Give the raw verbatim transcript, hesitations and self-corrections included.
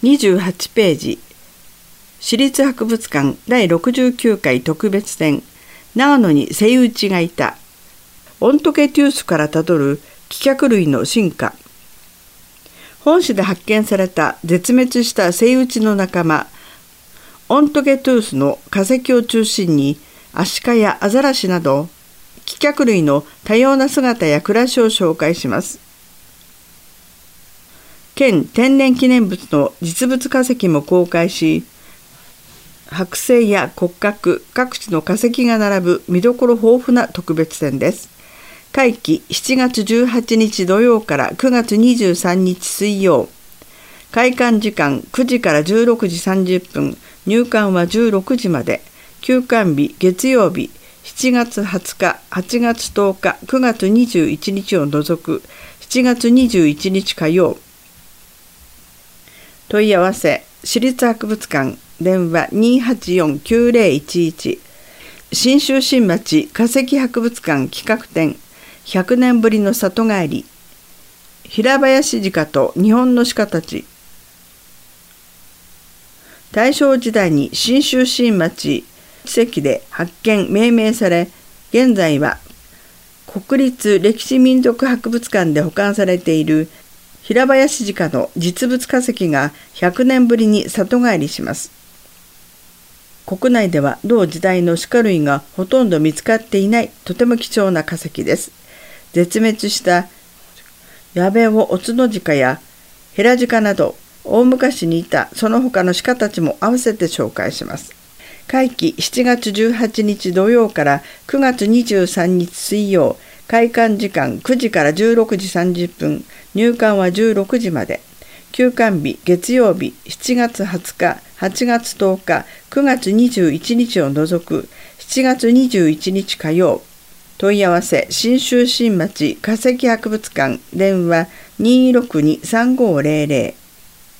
にじゅうはちページ、市立博物館だいろくじゅうきゅうかい特別展、長野にセイウチがいた。オントケテュースからたどる寄脚類の進化。本市で発見された絶滅したセイウチの仲間、オントケトゥースの化石を中心に、アシカやアザラシなど、寄脚類の多様な姿や暮らしを紹介します。県天然記念物の実物化石も公開し、剥製や骨格、各地の化石が並ぶ見どころ豊富な特別展です。会期しちがつじゅうはちにち土曜からくがつにじゅうさんにち水曜。開館時間くじからじゅうろくじさんじゅっぷん、入館はじゅうろくじまで。休館日月曜日、しちがつはつか、はちがつとおか、くがつにじゅういちにちを除くしちがつにじゅういちにち火曜。問い合わせ、市立博物館、電話 にーはちよんきゅうぜろいちいち。信州新町化石博物館企画展、ひゃくねんぶりの里帰り。平林鹿と日本の鹿たち。大正時代に信州新町史跡で発見・命名され、現在は国立歴史民族博物館で保管されている平林鹿の実物化石がひゃくねんぶりに里帰りします。国内では同時代の鹿類がほとんど見つかっていないとても貴重な化石です。絶滅したヤベオオツノジカやヘラジカなど、大昔にいたその他の鹿たちも合わせて紹介します。会期しちがつじゅうはちにち土曜からくがつにじゅうさんにち水曜。開館時間くじからじゅうろくじさんじゅっぷん、入館はじゅうろくじまで。休館日月曜日、しちがつはつか、はちがつとおか、くがつにじゅういちにちを除くしちがつにじゅういちにち火曜。問い合わせ、信州新町化石博物館、電話 にーろくにさんごーぜろぜろ。